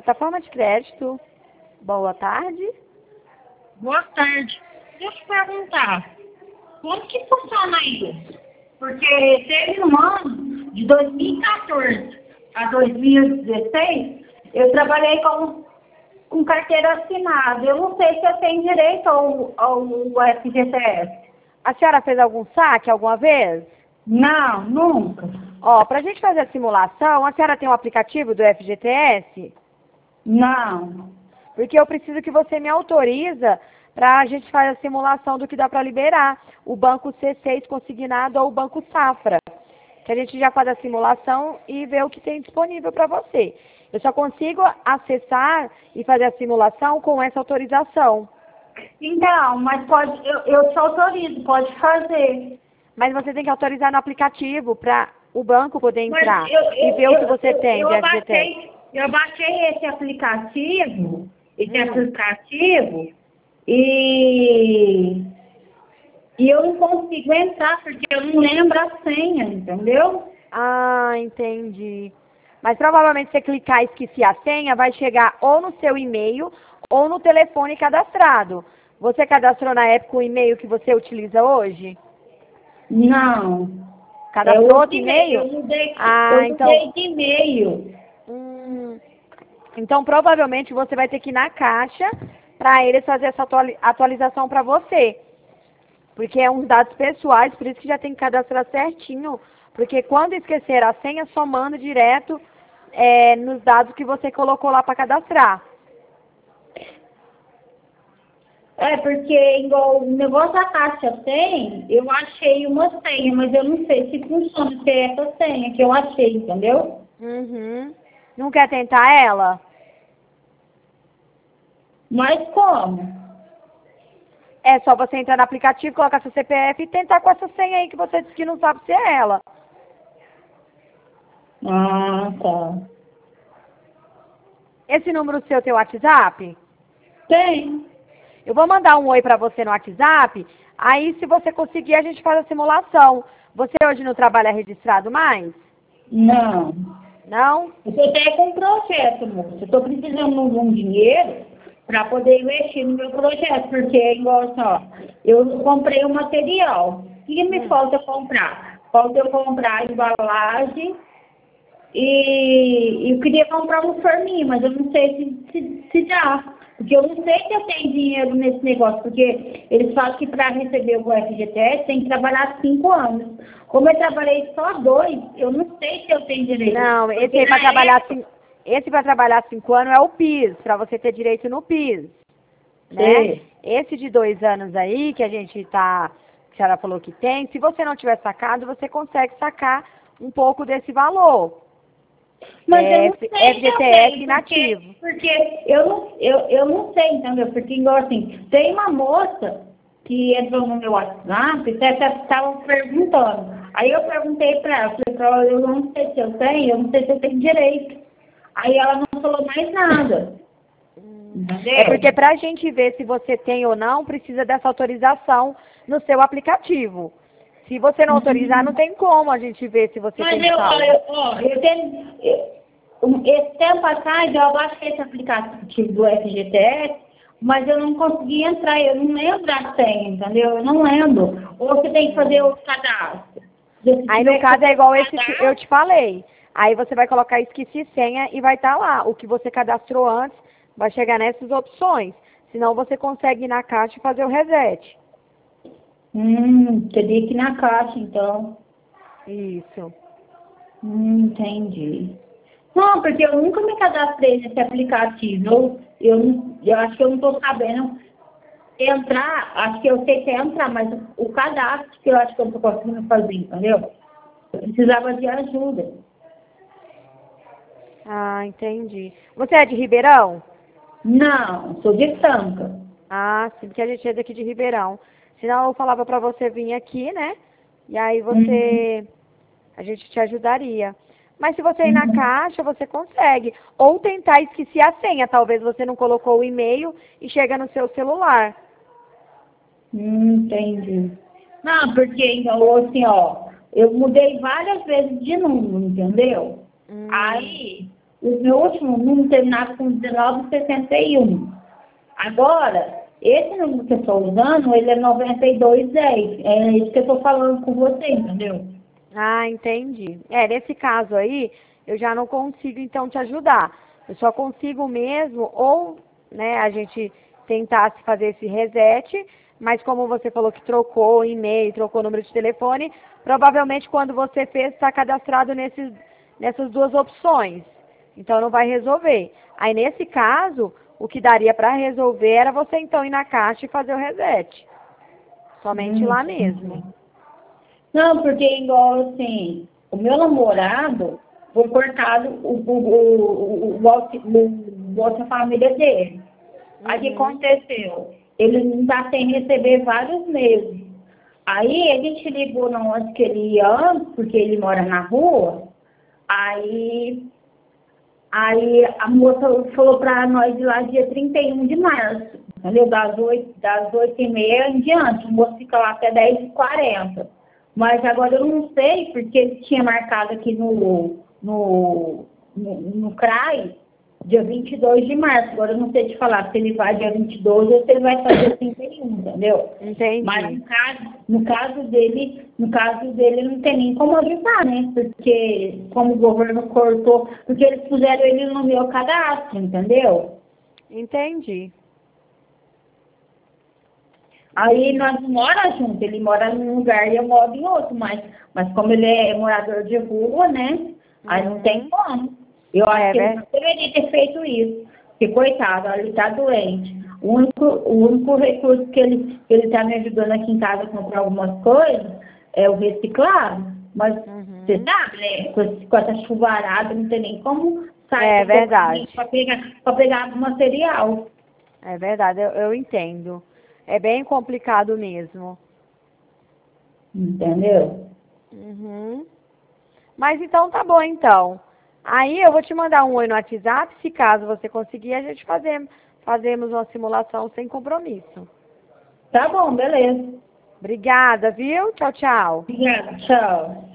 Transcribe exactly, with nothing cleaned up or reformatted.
plataforma de crédito. Boa tarde. Boa tarde. Deixa eu te perguntar, como que funciona isso? Porque teve um ano, de dois mil e quatorze a dois mil e dezesseis, eu trabalhei com, com carteira assinada. Eu não sei se eu tenho direito ao, ao F G T S. A senhora fez algum saque alguma vez? Não, nunca. Ó, pra gente fazer a simulação, a senhora tem um aplicativo do F G T S? Não. Porque eu preciso que você me autoriza para a gente fazer a simulação do que dá para liberar. O banco C seis consignado ou o banco Safra. Que a gente já faz a simulação e vê o que tem disponível para você. Eu só consigo acessar e fazer a simulação com essa autorização. Então, mas pode, eu, eu te autorizo, pode fazer. Mas você tem que autorizar no aplicativo para o banco poder entrar Mas eu, eu, e ver eu, o que você eu, tem eu de F G T S. baixei, eu baixei esse aplicativo, esse Hum. aplicativo, e, e eu não consigo entrar, porque eu não lembro a senha, entendeu? Ah, entendi. Mas provavelmente você clicar e esquecer a senha, vai chegar ou no seu e-mail ou no telefone cadastrado. Você cadastrou na época o e-mail que você utiliza hoje? Não. Cadastrou É outro e-mail? Eu mudei, Ah, eu então... mudei de e-mail. Hum, então provavelmente você vai ter que ir na caixa para eles fazer essa atuali- atualização para você. Porque é uns dados pessoais, por isso que já tem que cadastrar certinho. Porque quando esquecer a senha, só manda direto é, nos dados que você colocou lá para cadastrar. É, porque igual o negócio da caixa tem, eu achei uma senha, mas eu não sei se funciona se é essa senha que eu achei, entendeu? Uhum. Não quer tentar ela? Mas como? É só você entrar no aplicativo, colocar seu C P F e tentar com essa senha aí que você disse que não sabe se é ela. Ah, tá. Esse número seu tem WhatsApp? Tem. Eu vou mandar um oi pra você no WhatsApp, aí se você conseguir a gente faz a simulação. Você hoje não trabalha registrado mais? Não. Não? Eu tô até com um projeto, moça. Eu tô precisando de um dinheiro para poder investir no meu projeto, porque, igual só, eu comprei o material. O que me Hum. falta comprar? Falta eu comprar a embalagem e eu queria comprar um forminho, mas eu não sei se, se, se dá. Porque eu não sei se eu tenho dinheiro nesse negócio, porque eles falam que para receber o F G T S tem que trabalhar cinco anos. Como eu trabalhei só dois, eu não sei se eu tenho direito. Não, esse Porque aí para na trabalhar época, cin- esse para trabalhar cinco anos é o PIS, para você ter direito no PIS, né? Sei. Esse de dois anos aí que a gente tá, que a senhora falou que tem, se você não tiver sacado, você consegue sacar um pouco desse valor. Mas eu É não F- sei se eu F G T S tenho, inativo. porque, porque eu, não, eu, eu não sei, entendeu? Porque, igual assim, tem uma moça que entrou no meu WhatsApp e estava perguntando. Aí eu perguntei para ela, falei pra ela, eu não sei se eu tenho, eu não sei se eu tenho direito. Aí ela não falou mais nada. Entendeu? É porque para a gente ver se você tem ou não, precisa dessa autorização no seu aplicativo. Se você não autorizar, não tem como a gente ver se você Mas tem eu, ó, saldo. eu, ó, eu tenho. eu- um- esse tempo atrás eu abaixei esse aplicativo do F G T S, mas eu não consegui entrar, eu não lembro a senha, entendeu? Eu não lembro. Ou você tem que fazer o cadastro. Se Aí tiver no que caso é fazer igual o esse que cadastro, eu te falei. Aí você vai colocar esqueci senha e vai estar lá. O que você cadastrou antes vai chegar nessas opções. Senão você consegue ir na caixa e fazer o reset. Hum, teria que ir na caixa, então. Isso. Hum, entendi. Não, porque eu nunca me cadastrei nesse aplicativo. Eu, eu, não- eu acho que eu não estou sabendo entrar, acho que eu sei que é entrar, mas o, o cadastro que eu acho que eu não estou conseguindo fazer, entendeu? Eu precisava de ajuda. Ah, entendi. Você é de Ribeirão? Não, sou de Franca. Ah, sim, porque a gente é daqui de Ribeirão. Senão eu falava pra você vir aqui, né? E aí Uhum. você, a gente te ajudaria. Mas se você ir na Uhum. caixa, você consegue. Ou tentar esquecer a senha. Talvez você não colocou o e-mail e chega no seu celular. Hum, entendi. Não, porque, então, assim, ó, eu mudei várias vezes de número, entendeu? Hum, Aí, o meu último número terminava com dezenove sessenta e um. Agora, esse número que eu estou usando, ele é noventa e dois dez. É isso que eu estou falando com você, entendeu? Ah, entendi. É, nesse caso aí, eu já não consigo, então, te ajudar. Eu só consigo mesmo, ou, né, a gente tentasse fazer esse reset, mas como você falou que trocou o e-mail, trocou o número de telefone, provavelmente quando você fez, está cadastrado nesses, nessas duas opções. Então, não vai resolver. Aí, nesse caso, o que daria para resolver era você, então, ir na caixa e fazer o reset. Somente Hum, lá mesmo. Não, porque igual assim, o meu namorado foi cortado o, o, o, o, o, Bolsa- o Bolsa Família dele. Aí o que Uhum. aconteceu? Ele não está sem receber vários meses. Aí ele te ligou na onde que ele ia antes, porque ele mora na rua. Aí, aí a moça falou para nós ir lá dia trinta e um de março, entendeu? Das oito, das oito e meia em diante. O moço fica lá até dez e quarenta. Mas agora eu não sei, porque ele tinha marcado aqui no, no, no, no C R A I, dia vinte e dois de março. Agora eu não sei te falar se ele vai dia vinte e dois ou se ele vai fazer trinta e um, entendeu? Entendi. Mas no caso, no caso dele, no caso dele não tem nem como avisar, né? Porque como o governo cortou, porque eles puseram ele no meu cadastro, entendeu? Entendi. Aí nós não mora junto, ele mora num lugar e eu moro em outro, mas, mas como ele é morador de rua, né? Aí não tem como. Eu acho É, que ele né? não deveria ter feito isso. Porque, coitado, ele está doente. O único, o único recurso que ele que ele está me ajudando aqui em casa a comprar algumas coisas é o reciclado. Mas Uhum. você sabe, né? Com, esse- com essa chuvarada não tem nem como sair É verdade. para pegar, para pegar material. É verdade, eu, eu entendo. É bem complicado mesmo. Entendeu? Uhum. Mas então tá bom, então. Aí eu vou te mandar um oi no WhatsApp, se caso você conseguir, a gente fazer, fazemos uma simulação sem compromisso. Tá bom, beleza. Obrigada, viu? Tchau, tchau. Obrigada, tchau.